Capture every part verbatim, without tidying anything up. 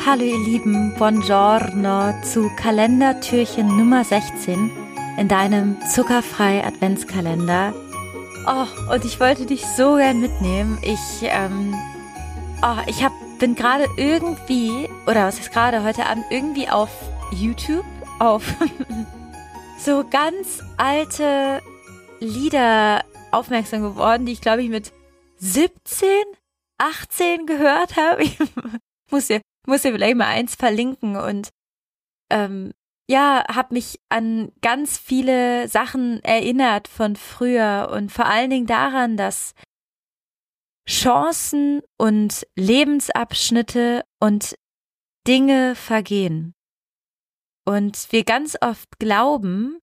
Hallo ihr Lieben, buongiorno zu Kalendertürchen Nummer sechzehn in deinem zuckerfrei Adventskalender. Oh, und ich wollte dich so gern mitnehmen. Ich, ähm, oh, ich hab, bin gerade irgendwie, oder was ist gerade heute Abend, irgendwie auf YouTube, auf so ganz alte Lieder aufmerksam geworden, die ich glaube ich mit siebzehn, achtzehn gehört habe. Ich muss dir, muss dir vielleicht mal eins verlinken und ähm, ja, habe mich an ganz viele Sachen erinnert von früher und vor allen Dingen daran, dass Chancen und Lebensabschnitte und Dinge vergehen. Und wir ganz oft glauben,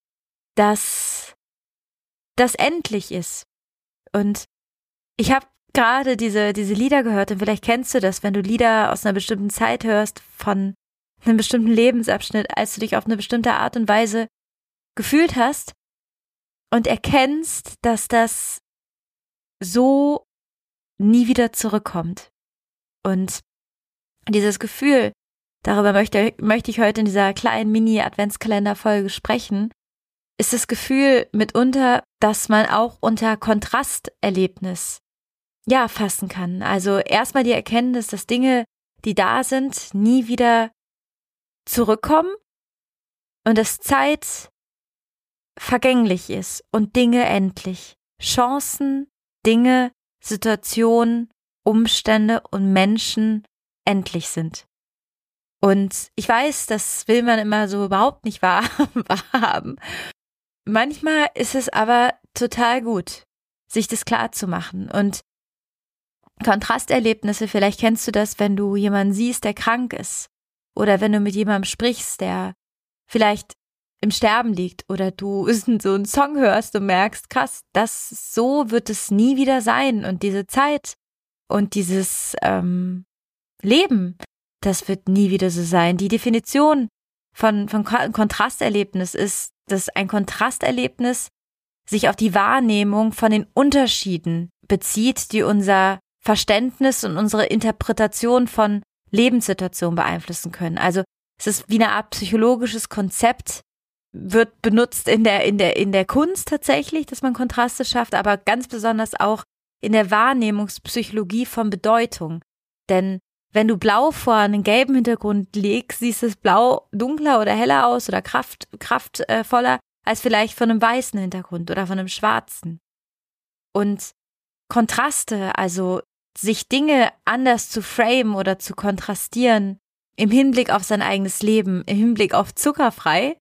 dass das endlich ist. Und ich habe gerade diese, diese Lieder gehört und vielleicht kennst du das, wenn du Lieder aus einer bestimmten Zeit hörst, von einem bestimmten Lebensabschnitt, als du dich auf eine bestimmte Art und Weise gefühlt hast und erkennst, dass das so nie wieder zurückkommt. Und dieses Gefühl, darüber möchte, möchte ich heute in dieser kleinen Mini-Adventskalender-Folge sprechen, ist das Gefühl mitunter, dass man auch unter Kontrasterlebnis ja fassen kann. Also erstmal die Erkenntnis, dass Dinge, die da sind, nie wieder zurückkommen und dass Zeit vergänglich ist und Dinge endlich. Chancen, Dinge, Situationen, Umstände und Menschen endlich sind. Und ich weiß, das will man immer so überhaupt nicht wahrhaben. Manchmal ist es aber total gut, sich das klar zu machen. Und Kontrasterlebnisse, vielleicht kennst du das, wenn du jemanden siehst, der krank ist. Oder wenn du mit jemandem sprichst, der vielleicht im Sterben liegt. Oder du so einen Song hörst und merkst, krass, das so wird es nie wieder sein. Und diese Zeit und dieses ähm, Leben, das wird nie wieder so sein. Die Definition von, von Kontrasterlebnis ist, dass ein Kontrasterlebnis sich auf die Wahrnehmung von den Unterschieden bezieht, die unser Verständnis und unsere Interpretation von Lebenssituationen beeinflussen können. Also es ist wie eine Art psychologisches Konzept, wird benutzt in der, in der, in der Kunst tatsächlich, dass man Kontraste schafft, aber ganz besonders auch in der Wahrnehmungspsychologie von Bedeutung. Denn wenn du Blau vor einen gelben Hintergrund legst, siehst das Blau dunkler oder heller aus oder kraft, kraftvoller als vielleicht von einem weißen Hintergrund oder von einem schwarzen. Und Kontraste, also sich Dinge anders zu framen oder zu kontrastieren im Hinblick auf sein eigenes Leben, im Hinblick auf zuckerfrei,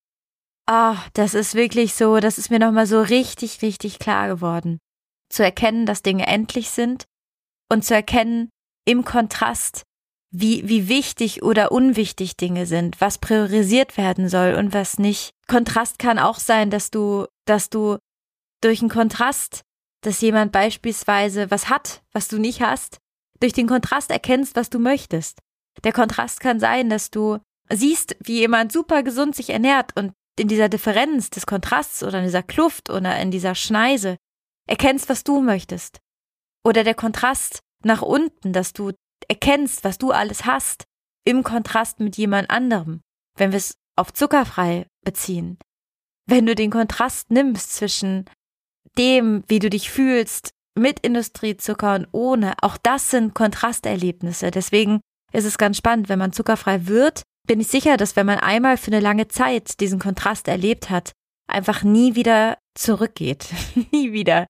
ah, das ist wirklich so, das ist mir nochmal so richtig, richtig klar geworden. Zu erkennen, dass Dinge endlich sind und zu erkennen, im Kontrast, wie, wie wichtig oder unwichtig Dinge sind, was priorisiert werden soll und was nicht. Kontrast kann auch sein, dass du, dass du durch einen Kontrast, dass jemand beispielsweise was hat, was du nicht hast, durch den Kontrast erkennst, was du möchtest. Der Kontrast kann sein, dass du siehst, wie jemand super gesund sich ernährt und in dieser Differenz des Kontrasts oder in dieser Kluft oder in dieser Schneise erkennst, was du möchtest. Oder der Kontrast nach unten, dass du erkennst, was du alles hast, im Kontrast mit jemand anderem, wenn wir es auf zuckerfrei beziehen. Wenn du den Kontrast nimmst zwischen dem, wie du dich fühlst, mit Industriezucker und ohne, auch das sind Kontrasterlebnisse. Deswegen ist es ganz spannend, wenn man zuckerfrei wird, bin ich sicher, dass wenn man einmal für eine lange Zeit diesen Kontrast erlebt hat, einfach nie wieder zurückgeht. Nie wieder.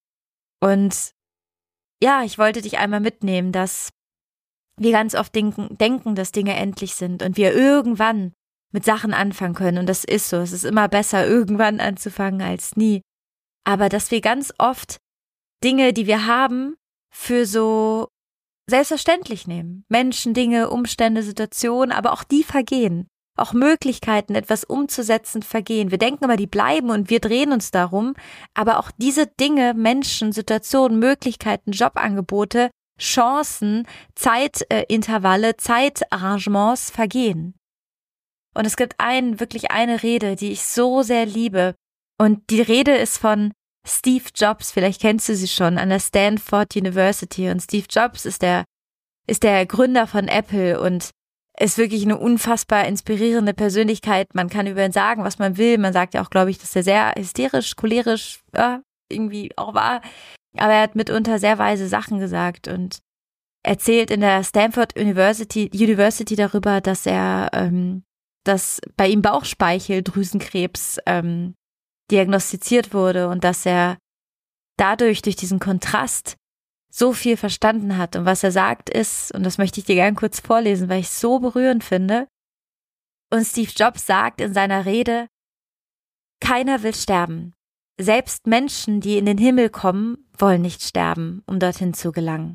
Und ja, ich wollte dich einmal mitnehmen, dass wir ganz oft denken, denken, dass Dinge endlich sind und wir irgendwann mit Sachen anfangen können. Und das ist so. Es ist immer besser, irgendwann anzufangen als nie. Aber dass wir ganz oft Dinge, die wir haben, für so selbstverständlich nehmen. Menschen, Dinge, Umstände, Situationen, aber auch die vergehen. Auch Möglichkeiten, etwas umzusetzen, vergehen. Wir denken immer, die bleiben und wir drehen uns darum. Aber auch diese Dinge, Menschen, Situationen, Möglichkeiten, Jobangebote, Chancen, Zeitintervalle, Zeitarrangements vergehen. Und es gibt ein, wirklich eine Rede, die ich so sehr liebe. Und die Rede ist von Steve Jobs, vielleicht kennst du sie schon, an der Stanford University. Und Steve Jobs ist der ist der Gründer von Apple und ist wirklich eine unfassbar inspirierende Persönlichkeit. Man kann über ihn sagen, was man will. Man sagt ja auch, glaube ich, dass er sehr hysterisch, cholerisch ja, irgendwie auch war. Aber er hat mitunter sehr weise Sachen gesagt und erzählt in der Stanford University, University darüber, dass er, ähm, dass bei ihm Bauchspeicheldrüsenkrebs ähm, diagnostiziert wurde und dass er dadurch, durch diesen Kontrast, so viel verstanden hat. Und was er sagt ist, und das möchte ich dir gerne kurz vorlesen, weil ich es so berührend finde, und Steve Jobs sagt in seiner Rede, keiner will sterben. Selbst Menschen, die in den Himmel kommen, wollen nicht sterben, um dorthin zu gelangen.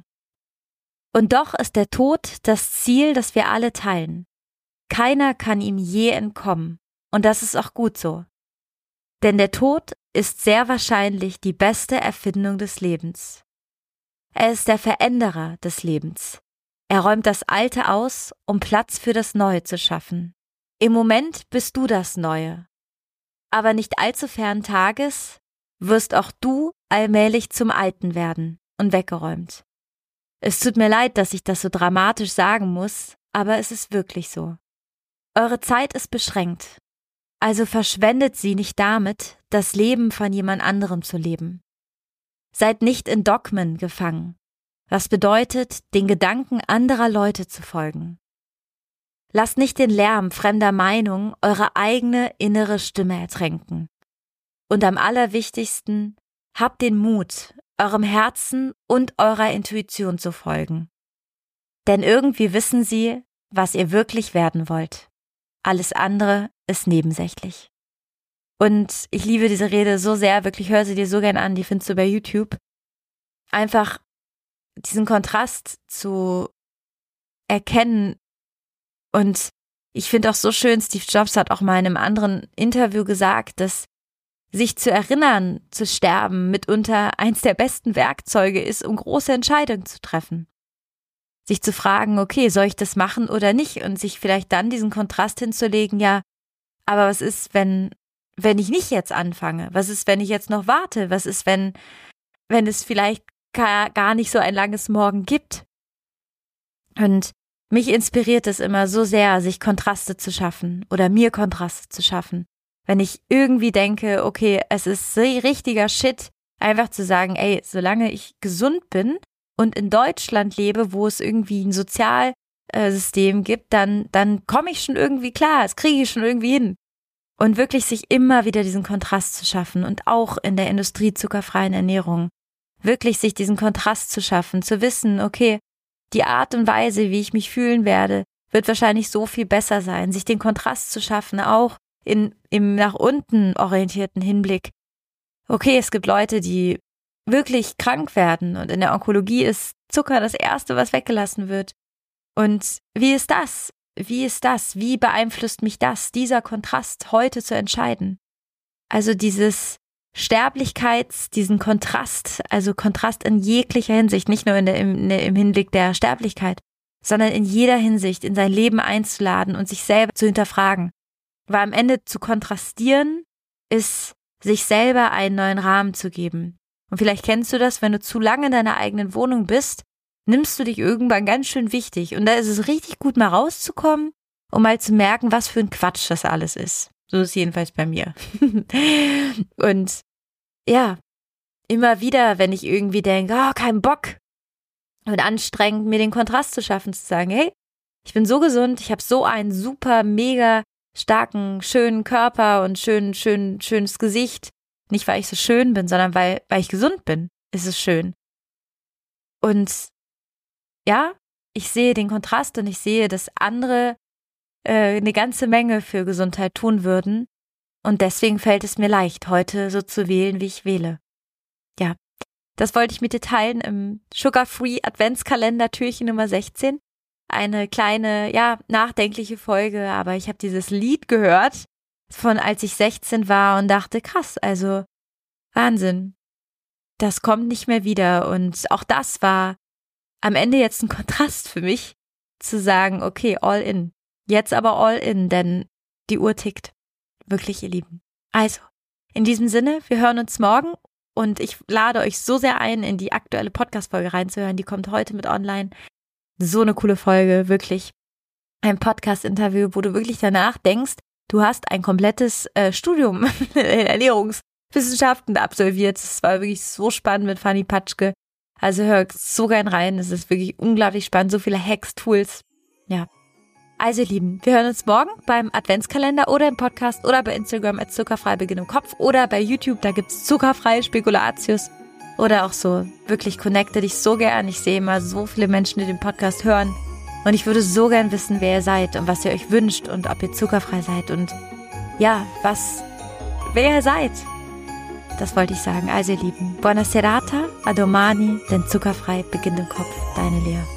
Und doch ist der Tod das Ziel, das wir alle teilen. Keiner kann ihm je entkommen. Und das ist auch gut so. Denn der Tod ist sehr wahrscheinlich die beste Erfindung des Lebens. Er ist der Veränderer des Lebens. Er räumt das Alte aus, um Platz für das Neue zu schaffen. Im Moment bist du das Neue. Aber nicht allzu fern Tages wirst auch du allmählich zum Alten werden und weggeräumt. Es tut mir leid, dass ich das so dramatisch sagen muss, aber es ist wirklich so. Eure Zeit ist beschränkt. Also verschwendet sie nicht damit, das Leben von jemand anderem zu leben. Seid nicht in Dogmen gefangen, was bedeutet, den Gedanken anderer Leute zu folgen. Lasst nicht den Lärm fremder Meinung eure eigene innere Stimme ertränken. Und am allerwichtigsten, habt den Mut, eurem Herzen und eurer Intuition zu folgen. Denn irgendwie wissen sie, was ihr wirklich werden wollt. Alles andere ist nebensächlich. Und ich liebe diese Rede so sehr, wirklich hör sie dir so gern an, die findest du bei YouTube. Einfach diesen Kontrast zu erkennen. Und ich finde auch so schön, Steve Jobs hat auch mal in einem anderen Interview gesagt, dass sich zu erinnern, zu sterben, mitunter eins der besten Werkzeuge ist, um große Entscheidungen zu treffen. Sich zu fragen, okay, soll ich das machen oder nicht? Und sich vielleicht dann diesen Kontrast hinzulegen, ja, aber was ist, wenn, wenn ich nicht jetzt anfange? Was ist, wenn ich jetzt noch warte? Was ist, wenn, wenn es vielleicht gar, gar nicht so ein langes Morgen gibt? Und mich inspiriert es immer so sehr, sich Kontraste zu schaffen oder mir Kontraste zu schaffen. Wenn ich irgendwie denke, okay, es ist richtiger Shit, einfach zu sagen, ey, solange ich gesund bin und in Deutschland lebe, wo es irgendwie ein Sozialsystem gibt, dann, dann komme ich schon irgendwie klar, das kriege ich schon irgendwie hin. Und wirklich sich immer wieder diesen Kontrast zu schaffen und auch in der Industrie zuckerfreien Ernährung, wirklich sich diesen Kontrast zu schaffen, zu wissen, okay, die Art und Weise, wie ich mich fühlen werde, wird wahrscheinlich so viel besser sein, sich den Kontrast zu schaffen, auch in, im nach unten orientierten Hinblick. Okay, es gibt Leute, die wirklich krank werden und in der Onkologie ist Zucker das Erste, was weggelassen wird. Und wie ist das? Wie ist das? Wie beeinflusst mich das, dieser Kontrast heute zu entscheiden? Also dieses Sterblichkeits, diesen Kontrast, also Kontrast in jeglicher Hinsicht, nicht nur in der, im, im Hinblick der Sterblichkeit, sondern in jeder Hinsicht in sein Leben einzuladen und sich selber zu hinterfragen. Weil am Ende zu kontrastieren ist, sich selber einen neuen Rahmen zu geben. Und vielleicht kennst du das, wenn du zu lange in deiner eigenen Wohnung bist, nimmst du dich irgendwann ganz schön wichtig. Und da ist es richtig gut, mal rauszukommen, um mal zu merken, was für ein Quatsch das alles ist. So ist es jedenfalls bei mir. Und ja, immer wieder, wenn ich irgendwie denke, oh, kein Bock, und anstrengend, mir den Kontrast zu schaffen, zu sagen, hey, ich bin so gesund, ich habe so einen super, mega starken, schönen Körper und schön, schön, schönes Gesicht. Nicht, weil ich so schön bin, sondern weil, weil ich gesund bin, ist es schön. Und ja, ich sehe den Kontrast und ich sehe, dass andere äh, eine ganze Menge für Gesundheit tun würden. Und deswegen fällt es mir leicht, heute so zu wählen, wie ich wähle. Ja, das wollte ich mit dir teilen im Sugar-Free Adventskalender Türchen Nummer sechzehn. Eine kleine, ja, nachdenkliche Folge, aber ich habe dieses Lied gehört, von als ich sechzehn war und dachte, krass, also Wahnsinn. Das kommt nicht mehr wieder und auch das war am Ende jetzt ein Kontrast für mich, zu sagen, okay, all in. Jetzt aber all in, denn die Uhr tickt. Wirklich, ihr Lieben. Also, in diesem Sinne, wir hören uns morgen und ich lade euch so sehr ein, in die aktuelle Podcast-Folge reinzuhören. Die kommt heute mit online. so eine coole Folge, wirklich. Ein Podcast-Interview, wo du wirklich danach denkst, du hast ein komplettes äh, Studium in Ernährungswissenschaften absolviert. Es war wirklich so spannend mit Fanny Patschke. Also hör so gern rein. Es ist wirklich unglaublich spannend. So viele Hacks, Tools. Ja. Also ihr Lieben, wir hören uns morgen beim Adventskalender oder im Podcast oder bei Instagram at zuckerfrei Beginn im Kopf oder bei YouTube. Da gibt's zuckerfreie Spekulatius. Oder auch so. Wirklich connecte dich so gern. Ich sehe immer so viele Menschen, die den Podcast hören. Und ich würde so gern wissen, wer ihr seid und was ihr euch wünscht und ob ihr zuckerfrei seid und ja, was, wer ihr seid. Das wollte ich sagen. Also ihr Lieben, buona serata, a domani, denn zuckerfrei beginnt im Kopf. Deine Lea.